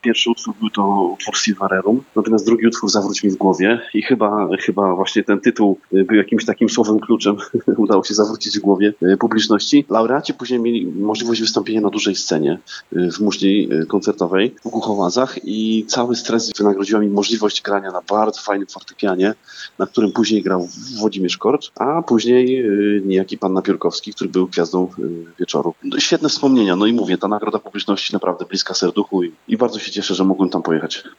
Pierwszy utwór był to utwór Silvarerum, natomiast drugi utwór Zawróć mi w głowie i chyba właśnie ten tytuł był jakimś takim słowem kluczem. Udało się zawrócić w głowie publiczności. Laureaci później mieli możliwość wystąpienia na dużej scenie w muszli koncertowej w Głuchowazach i cały stres wynagrodziła mi możliwość grania na bardzo fajnym fortepianie, na którym później grał Włodzimierz Korcz, a później niejaki pan Napiórkowski, który był gwiazdą wieczoru. Świetne wspomnienia, no i mówię, ta nagroda publiczności naprawdę bliska serduchu i bardzo się cieszę, że mogłem tam pojechać.